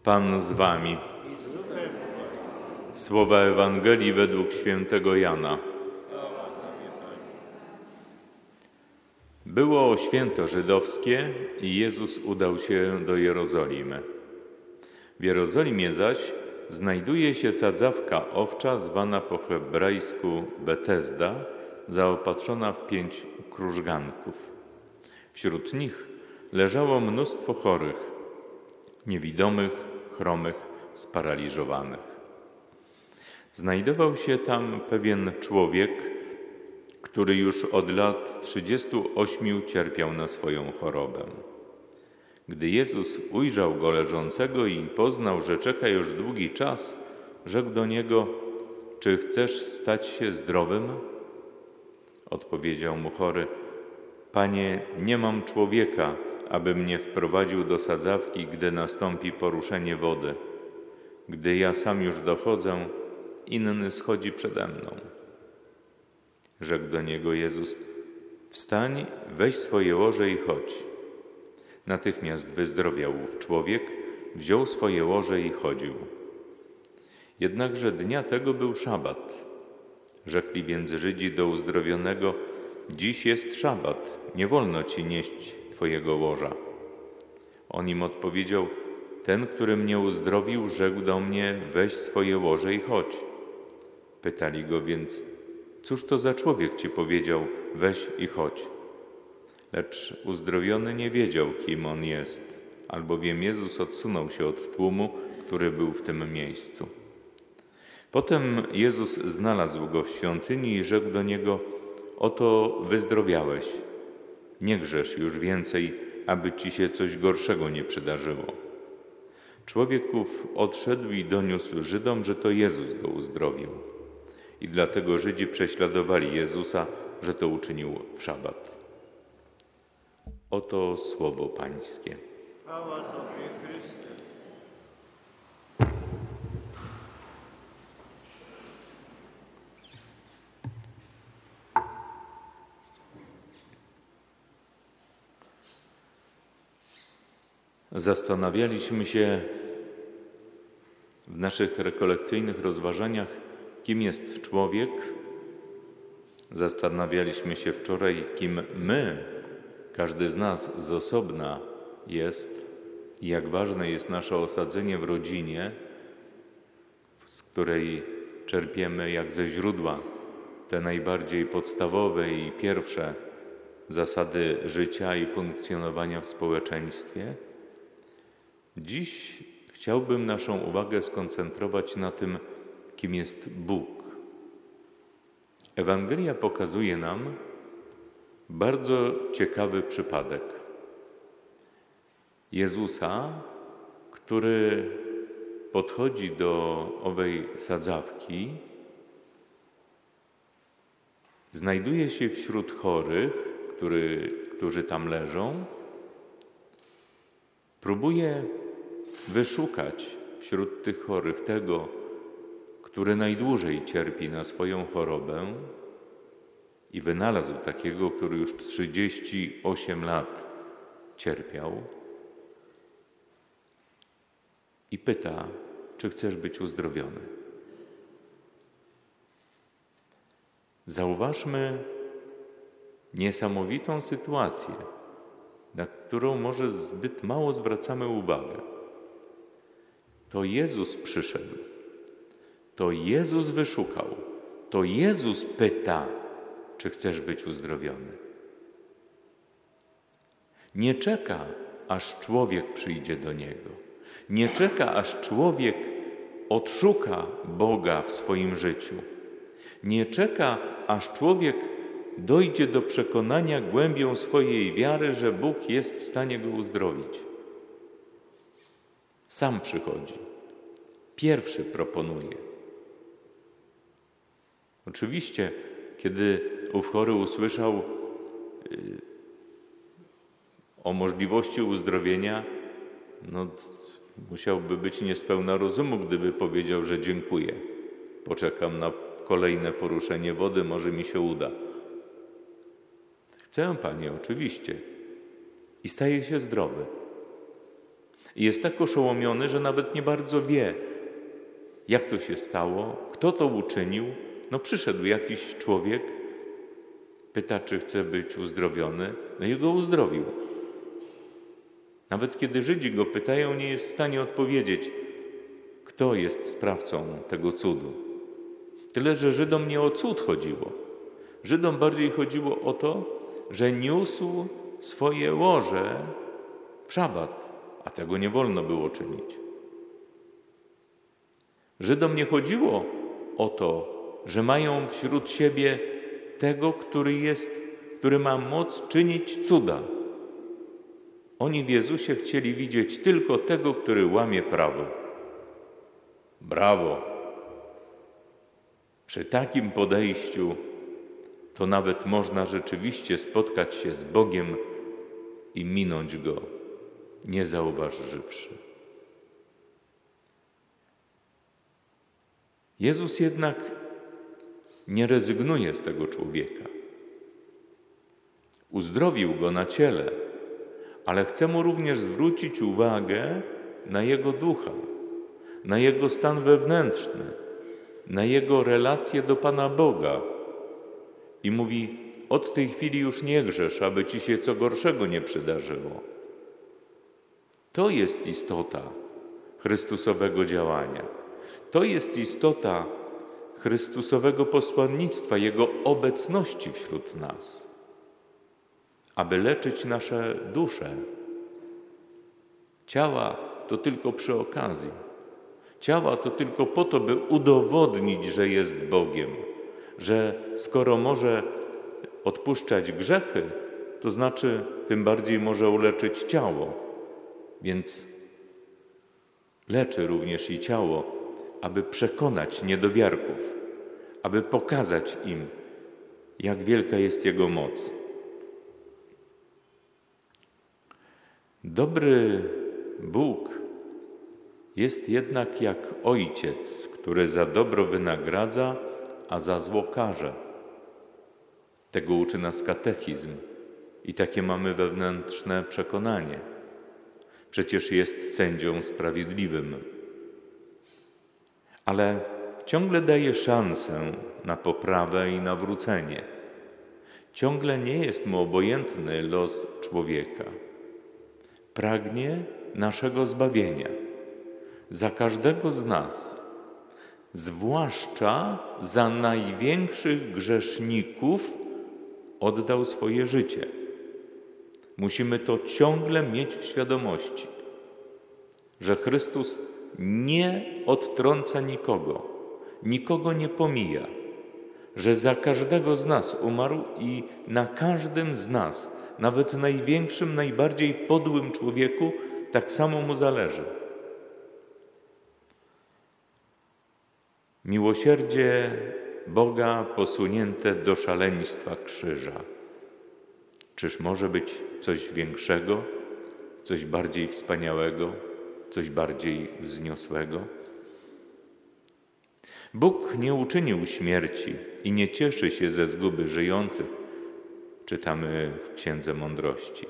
Pan z wami. Słowa Ewangelii według świętego Jana. Było święto żydowskie i Jezus udał się do Jerozolimy. W Jerozolimie zaś znajduje się sadzawka owcza zwana po hebrajsku Betesda, zaopatrzona w 5 krużganków. Wśród nich leżało mnóstwo chorych, niewidomych, chromych, sparaliżowanych. Znajdował się tam pewien człowiek, który już od lat 38 cierpiał na swoją chorobę. Gdy Jezus ujrzał go leżącego i poznał, że czeka już długi czas, rzekł do niego: „Czy chcesz stać się zdrowym?” Odpowiedział mu chory: „Panie, nie mam człowieka, aby mnie wprowadził do sadzawki, gdy nastąpi poruszenie wody. Gdy ja sam już dochodzę, inny schodzi przede mną.” Rzekł do niego Jezus: „Wstań, weź swoje łoże i chodź.” Natychmiast wyzdrowiał ów człowiek, wziął swoje łoże i chodził. Jednakże dnia tego był szabat. Rzekli więc Żydzi do uzdrowionego: „Dziś jest szabat, nie wolno ci nieść twojego łoża”. On im odpowiedział: „Ten, który mnie uzdrowił, rzekł do mnie: weź swoje łoże i chodź”. Pytali go więc: „Cóż to za człowiek ci powiedział: weź i chodź?” Lecz uzdrowiony nie wiedział, kim on jest, albowiem Jezus odsunął się od tłumu, który był w tym miejscu. Potem Jezus znalazł go w świątyni i rzekł do niego: „Oto wyzdrowiałeś. Nie grzesz już więcej, aby ci się coś gorszego nie przydarzyło”. Człowiek ów odszedł i doniósł Żydom, że to Jezus go uzdrowił. I dlatego Żydzi prześladowali Jezusa, że to uczynił w szabat. Oto słowo Pańskie. Chwała Tobie, Chryste. Zastanawialiśmy się w naszych rekolekcyjnych rozważaniach, kim jest człowiek. Zastanawialiśmy się wczoraj, kim my, każdy z nas z osobna jest i jak ważne jest nasze osadzenie w rodzinie, z której czerpiemy jak ze źródła te najbardziej podstawowe i pierwsze zasady życia i funkcjonowania w społeczeństwie. Dziś chciałbym naszą uwagę skoncentrować na tym, kim jest Bóg. Ewangelia pokazuje nam bardzo ciekawy przypadek Jezusa, który podchodzi do owej sadzawki, znajduje się wśród chorych, którzy tam leżą, próbuje wyszukać wśród tych chorych tego, który najdłużej cierpi na swoją chorobę, i wynalazł takiego, który już 38 lat cierpiał, i pyta: „Czy chcesz być uzdrowiony?” Zauważmy niesamowitą sytuację, na którą może zbyt mało zwracamy uwagę. To Jezus przyszedł, to Jezus wyszukał, to Jezus pyta: „Czy chcesz być uzdrowiony?” Nie czeka, aż człowiek przyjdzie do Niego. Nie czeka, aż człowiek odszuka Boga w swoim życiu. Nie czeka, aż człowiek dojdzie do przekonania głębią swojej wiary, że Bóg jest w stanie go uzdrowić. Sam przychodzi. Pierwszy proponuje. Oczywiście, kiedy ów chory usłyszał o możliwości uzdrowienia, musiałby być niespełna rozumu, gdyby powiedział, że dziękuję. Poczekam na kolejne poruszenie wody, może mi się uda. Chcę, Panie, oczywiście. I staje się zdrowy. I jest tak oszołomiony, że nawet nie bardzo wie, jak to się stało, kto to uczynił. No przyszedł jakiś człowiek, pyta, czy chce być uzdrowiony, no i go uzdrowił. Nawet kiedy Żydzi go pytają, nie jest w stanie odpowiedzieć, kto jest sprawcą tego cudu. Tyle, że Żydom nie o cud chodziło. Żydom bardziej chodziło o to, że niósł swoje łoże w szabat, a tego nie wolno było czynić. Żydom nie chodziło o to, że mają wśród siebie tego, który ma moc czynić cuda. Oni w Jezusie chcieli widzieć tylko tego, który łamie prawo. Brawo! Przy takim podejściu to nawet można rzeczywiście spotkać się z Bogiem i minąć Go, nie zauważywszy. Jezus jednak nie rezygnuje z tego człowieka. Uzdrowił go na ciele, ale chce mu również zwrócić uwagę na jego ducha, na jego stan wewnętrzny, na jego relację do Pana Boga. I mówi, od tej chwili już nie grzesz, aby ci się co gorszego nie przydarzyło. To jest istota Chrystusowego działania. To jest istota Chrystusowego posłannictwa, Jego obecności wśród nas, aby leczyć nasze dusze. Ciała to tylko przy okazji. Ciała to tylko po to, by udowodnić, że jest Bogiem, że skoro może odpuszczać grzechy, to znaczy tym bardziej może uleczyć ciało. Więc leczy również i ciało, aby przekonać niedowiarków, aby pokazać im, jak wielka jest Jego moc. Dobry Bóg jest jednak jak ojciec, który za dobro wynagradza, a za zło karze. Tego uczy nas katechizm i takie mamy wewnętrzne przekonanie. Przecież jest sędzią sprawiedliwym. Ale ciągle daje szansę na poprawę i nawrócenie. Ciągle nie jest mu obojętny los człowieka. Pragnie naszego zbawienia. Za każdego z nas, zwłaszcza za największych grzeszników, oddał swoje życie. Musimy to ciągle mieć w świadomości, że Chrystus nie odtrąca nikogo, nikogo nie pomija, że za każdego z nas umarł i na każdym z nas, nawet największym, najbardziej podłym człowieku, tak samo mu zależy. Miłosierdzie Boga posunięte do szaleństwa krzyża. Czyż może być coś większego, coś bardziej wspaniałego, coś bardziej wzniosłego? Bóg nie uczynił śmierci i nie cieszy się ze zguby żyjących, czytamy w Księdze Mądrości.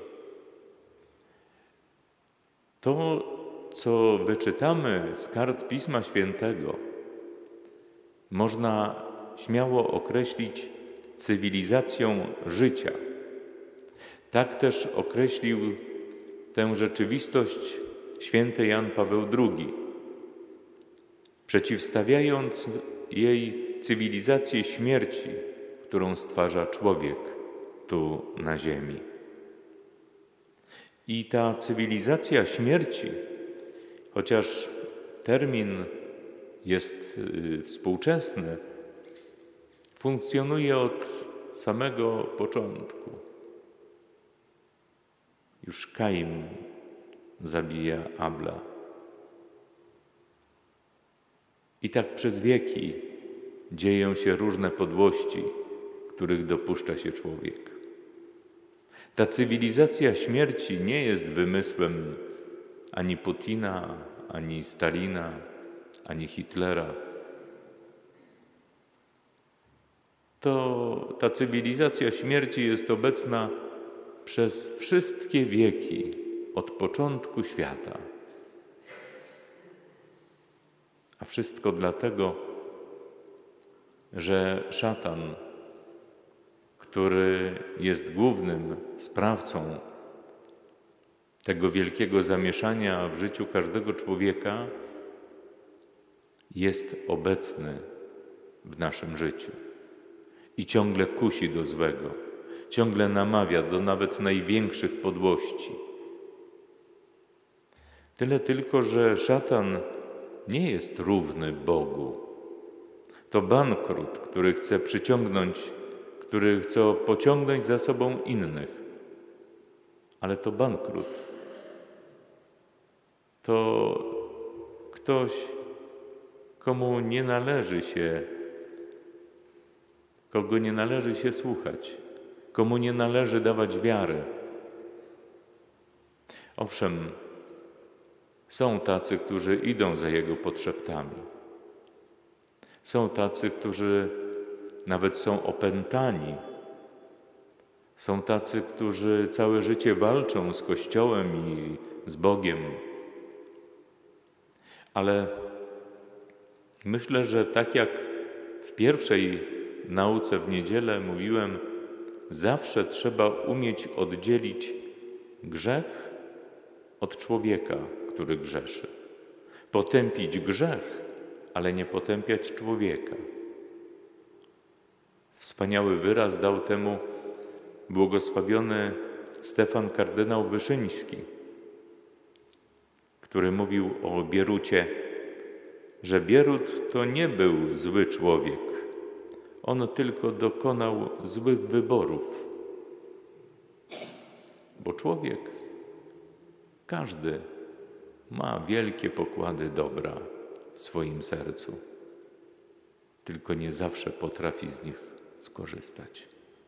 To, co wyczytamy z kart Pisma Świętego, można śmiało określić cywilizacją życia. Tak też określił tę rzeczywistość święty Jan Paweł II, przeciwstawiając jej cywilizację śmierci, którą stwarza człowiek tu na ziemi. I ta cywilizacja śmierci, chociaż termin jest współczesny, funkcjonuje od samego początku. Już Kain zabija Abla. I tak przez wieki dzieją się różne podłości, których dopuszcza się człowiek. Ta cywilizacja śmierci nie jest wymysłem ani Putina, ani Stalina, ani Hitlera. Ta cywilizacja śmierci jest obecna przez wszystkie wieki, od początku świata. A wszystko dlatego, że szatan, który jest głównym sprawcą tego wielkiego zamieszania w życiu każdego człowieka, jest obecny w naszym życiu i ciągle kusi do złego, ciągle namawia do nawet największych podłości. Tyle tylko, że szatan nie jest równy Bogu. To bankrut, który chce pociągnąć za sobą innych. Ale to bankrut. To ktoś, kogo nie należy się słuchać, komu nie należy dawać wiary. Owszem, są tacy, którzy idą za jego podszeptami. Są tacy, którzy nawet są opętani. Są tacy, którzy całe życie walczą z Kościołem i z Bogiem. Ale myślę, że tak jak w pierwszej nauce w niedzielę mówiłem, zawsze trzeba umieć oddzielić grzech od człowieka, który grzeszy. Potępić grzech, ale nie potępiać człowieka. Wspaniały wyraz dał temu błogosławiony Stefan kardynał Wyszyński, który mówił o Bierucie, że Bierut to nie był zły człowiek. On tylko dokonał złych wyborów. Bo człowiek, każdy ma wielkie pokłady dobra w swoim sercu, tylko nie zawsze potrafi z nich skorzystać.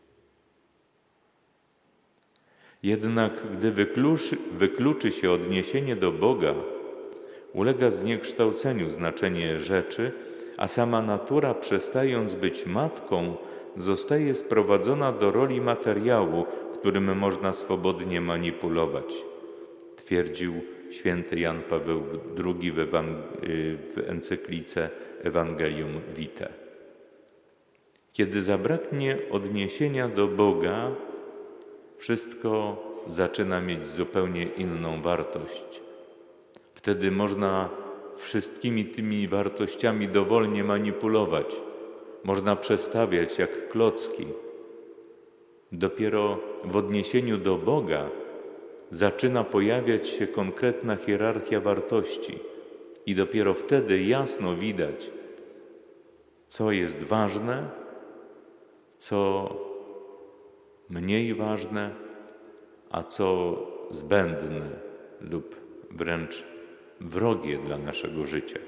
Jednak gdy wykluczy się odniesienie do Boga, ulega zniekształceniu znaczenie rzeczy, a sama natura, przestając być matką, zostaje sprowadzona do roli materiału, którym można swobodnie manipulować, twierdził święty Jan Paweł II w encyklice Evangelium Vitae. Kiedy zabraknie odniesienia do Boga, wszystko zaczyna mieć zupełnie inną wartość. Wtedy można wszystkimi tymi wartościami dowolnie manipulować. Można przestawiać jak klocki. Dopiero w odniesieniu do Boga zaczyna pojawiać się konkretna hierarchia wartości i dopiero wtedy jasno widać, co jest ważne, co mniej ważne, a co zbędne lub wręcz wrogie dla naszego życia.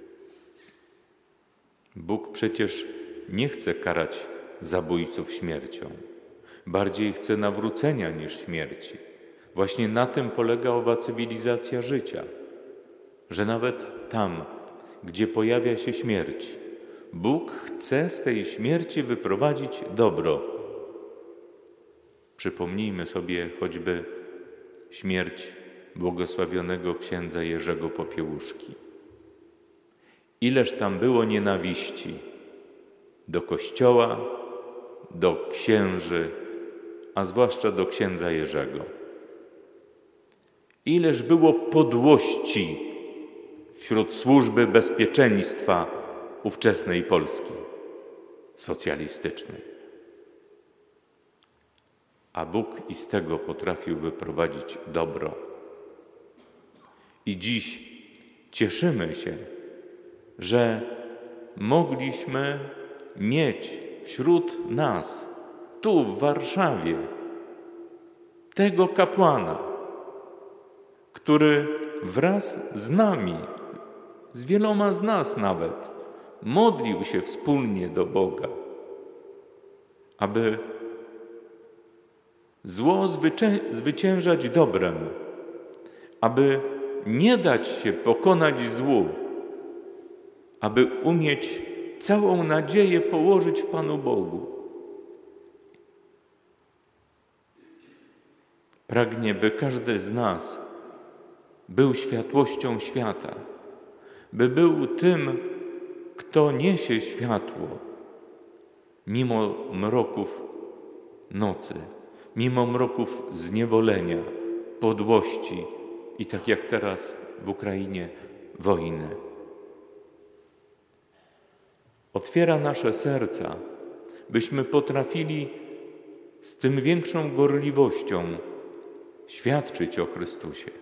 Bóg przecież nie chce karać zabójców śmiercią. Bardziej chce nawrócenia niż śmierci. Właśnie na tym polega owa cywilizacja życia, że nawet tam, gdzie pojawia się śmierć, Bóg chce z tej śmierci wyprowadzić dobro. Przypomnijmy sobie choćby śmierć błogosławionego księdza Jerzego Popiełuszki. Ileż tam było nienawiści do Kościoła, do księży, a zwłaszcza do księdza Jerzego. Ileż było podłości wśród służby bezpieczeństwa ówczesnej Polski socjalistycznej. A Bóg i z tego potrafił wyprowadzić dobro. I dziś cieszymy się, że mogliśmy mieć wśród nas, tu w Warszawie, tego kapłana, który wraz z nami, z wieloma z nas nawet, modlił się wspólnie do Boga, aby zło zwyciężać dobrem, aby nie dać się pokonać złu, aby umieć całą nadzieję położyć w Panu Bogu. Pragnie, by każdy z nas był światłością świata, by był tym, kto niesie światło mimo mroków nocy, mimo mroków zniewolenia, podłości i tak jak teraz w Ukrainie, wojny. Otwiera nasze serca, byśmy potrafili z tym większą gorliwością świadczyć o Chrystusie.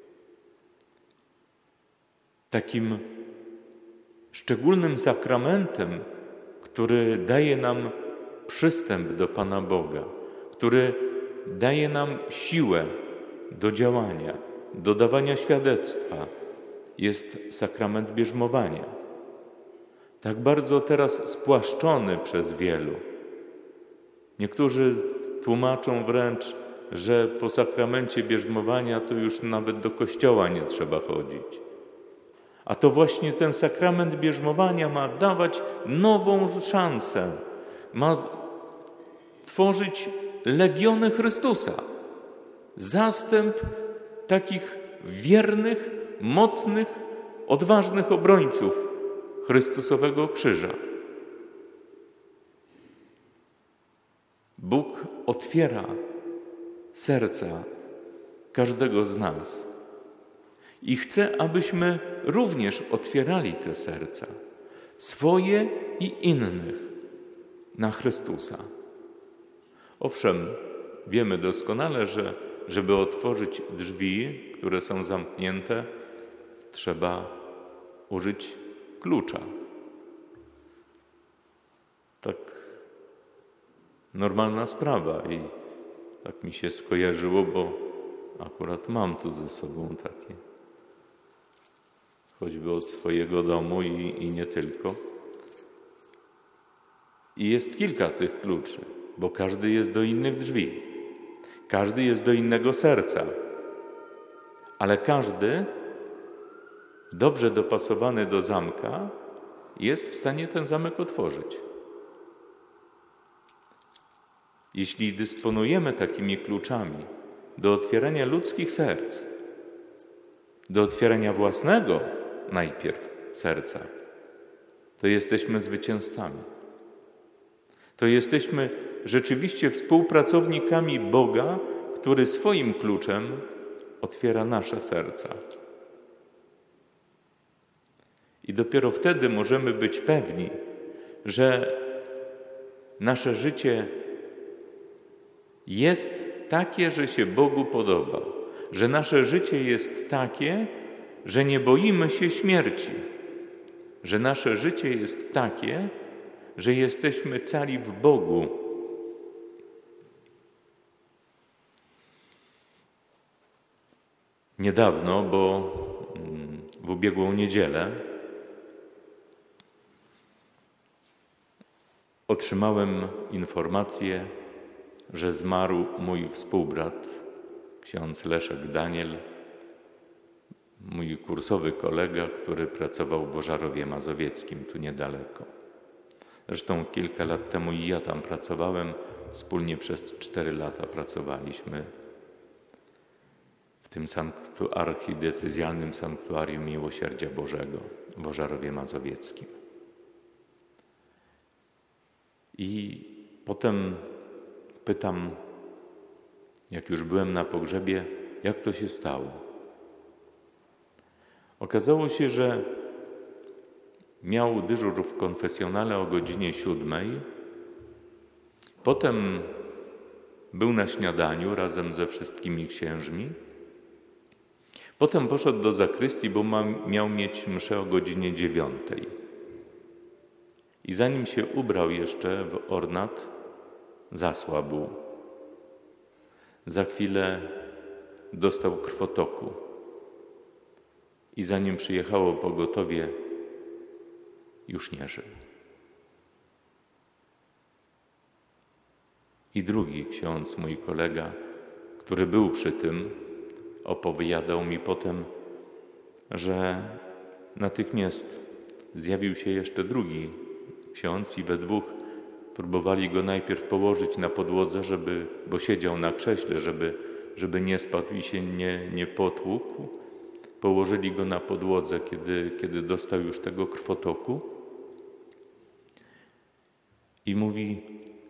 Takim szczególnym sakramentem, który daje nam przystęp do Pana Boga, który daje nam siłę do działania, do dawania świadectwa, jest sakrament bierzmowania. Tak bardzo teraz spłaszczony przez wielu. Niektórzy tłumaczą wręcz, że po sakramencie bierzmowania to już nawet do kościoła nie trzeba chodzić. A to właśnie ten sakrament bierzmowania ma dawać nową szansę, ma tworzyć legiony Chrystusa, zastęp takich wiernych, mocnych, odważnych obrońców Chrystusowego krzyża. Bóg otwiera serca każdego z nas i chce, abyśmy również otwierali te serca, swoje i innych, na Chrystusa. Owszem, wiemy doskonale, że żeby otworzyć drzwi, które są zamknięte, trzeba użyć klucza. Tak normalna sprawa i tak mi się skojarzyło, bo akurat mam tu ze sobą takie, choćby od swojego domu i nie tylko. I jest kilka tych kluczy, bo każdy jest do innych drzwi, każdy jest do innego serca, ale każdy dobrze dopasowany do zamka jest w stanie ten zamek otworzyć. Jeśli dysponujemy takimi kluczami do otwierania ludzkich serc, do otwierania własnego najpierw serca, to jesteśmy zwycięzcami. To jesteśmy rzeczywiście współpracownikami Boga, który swoim kluczem otwiera nasze serca. I dopiero wtedy możemy być pewni, że nasze życie jest takie, że się Bogu podoba, że nasze życie jest takie, że nie boimy się śmierci, że nasze życie jest takie, że jesteśmy cali w Bogu. Niedawno, bo w ubiegłą niedzielę otrzymałem informację, że zmarł mój współbrat, ksiądz Leszek Daniel, mój kursowy kolega, który pracował w Ożarowie Mazowieckim, tu niedaleko. Zresztą kilka lat temu i ja tam pracowałem, wspólnie przez 4 lata pracowaliśmy w tym archidiecezjalnym sanktuarium Miłosierdzia Bożego w Ożarowie Mazowieckim. I potem pytam, jak już byłem na pogrzebie, jak to się stało. Okazało się, że miał dyżur w konfesjonale o godzinie 7. Potem był na śniadaniu razem ze wszystkimi księżmi. Potem poszedł do zakrystii, bo miał mieć mszę o godzinie 9. I zanim się ubrał jeszcze w ornat, zasłabł. Za chwilę dostał krwotoku. I zanim przyjechało pogotowie, już nie żył. I drugi ksiądz, mój kolega, który był przy tym, opowiadał mi potem, że natychmiast zjawił się jeszcze drugi ksiądz i we dwóch próbowali go najpierw położyć na podłodze, bo siedział na krześle, żeby nie spadł i się nie potłukł, położyli go na podłodze, kiedy dostał już tego krwotoku. I mówi,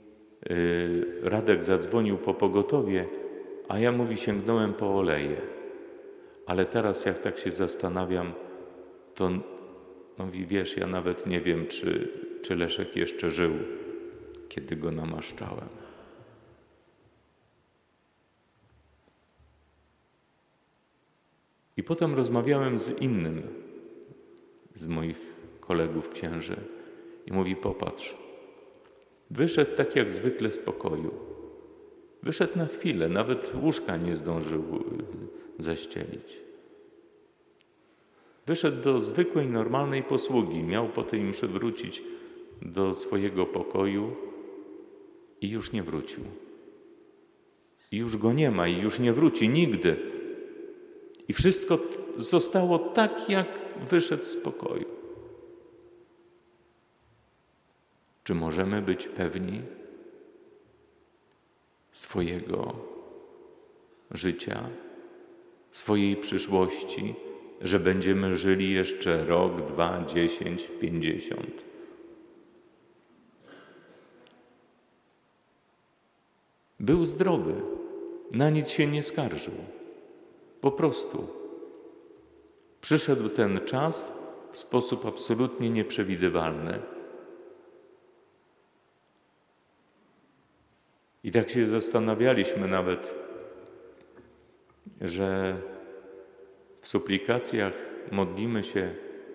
Radek zadzwonił po pogotowie, a ja, mówi, sięgnąłem po oleje. Ale teraz jak tak się zastanawiam, to mówi, wiesz, ja nawet nie wiem, czy Leszek jeszcze żył, kiedy go namaszczałem. I potem rozmawiałem z innym z moich kolegów księży i mówi, popatrz, wyszedł tak jak zwykle z pokoju. Wyszedł na chwilę, nawet łóżka nie zdążył zaścielić. Wyszedł do zwykłej, normalnej posługi. Miał po tej mszy wrócić do swojego pokoju i już nie wrócił. I już go nie ma i już nie wróci nigdy. I wszystko zostało tak, jak wyszedł z pokoju. Czy możemy być pewni swojego życia, swojej przyszłości, że będziemy żyli jeszcze rok, 2, 10, 50? Był zdrowy, na nic się nie skarżył. Po prostu przyszedł ten czas w sposób absolutnie nieprzewidywalny. I tak się zastanawialiśmy nawet, że w suplikacjach modlimy się,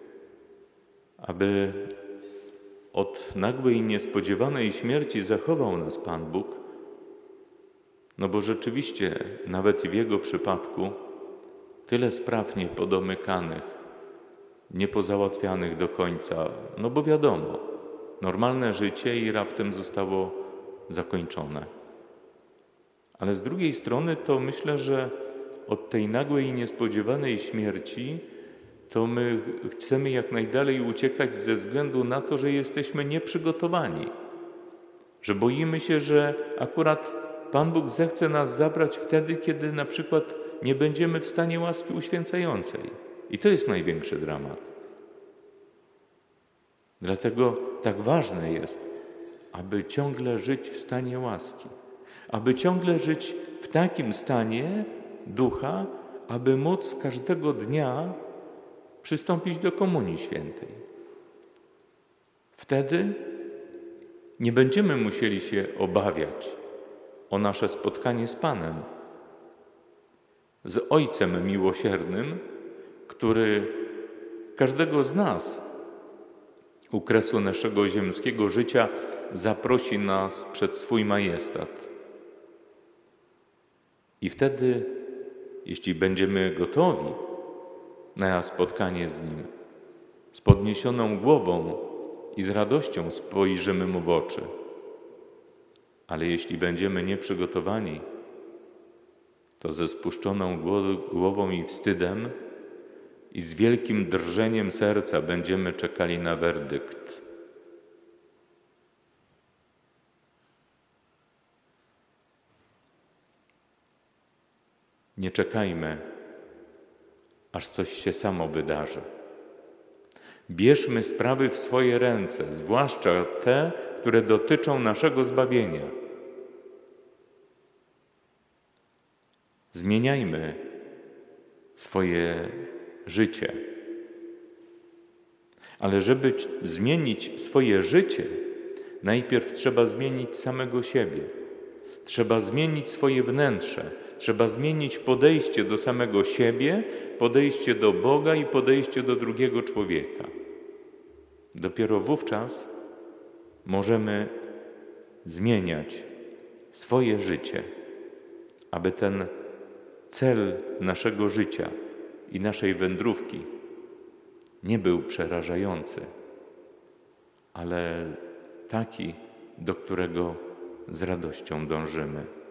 aby od nagłej i niespodziewanej śmierci zachował nas Pan Bóg. No bo rzeczywiście, nawet i w Jego przypadku, tyle spraw niepodomykanych, niepozałatwianych do końca, no bo wiadomo, normalne życie i raptem zostało zakończone. Ale z drugiej strony to myślę, że od tej nagłej i niespodziewanej śmierci to my chcemy jak najdalej uciekać ze względu na to, że jesteśmy nieprzygotowani, że boimy się, że akurat Pan Bóg zechce nas zabrać wtedy, kiedy na przykład nie będziemy w stanie łaski uświęcającej. I to jest największy dramat. Dlatego tak ważne jest, aby ciągle żyć w stanie łaski, aby ciągle żyć w takim stanie ducha, aby móc każdego dnia przystąpić do Komunii Świętej. Wtedy nie będziemy musieli się obawiać o nasze spotkanie z Panem, z Ojcem Miłosiernym, który każdego z nas u kresu naszego ziemskiego życia zaprosi nas przed swój majestat. I wtedy, jeśli będziemy gotowi na spotkanie z Nim, z podniesioną głową i z radością spojrzymy Mu w oczy. Ale jeśli będziemy nieprzygotowani, to ze spuszczoną głową i wstydem i z wielkim drżeniem serca będziemy czekali na werdykt. Nie czekajmy, aż coś się samo wydarzy. Bierzmy sprawy w swoje ręce, zwłaszcza te, które dotyczą naszego zbawienia. Zmieniajmy swoje życie. Ale żeby zmienić swoje życie, najpierw trzeba zmienić samego siebie. Trzeba zmienić swoje wnętrze. Trzeba zmienić podejście do samego siebie, podejście do Boga i podejście do drugiego człowieka. Dopiero wówczas możemy zmieniać swoje życie, aby ten cel naszego życia i naszej wędrówki nie był przerażający, ale taki, do którego z radością dążymy.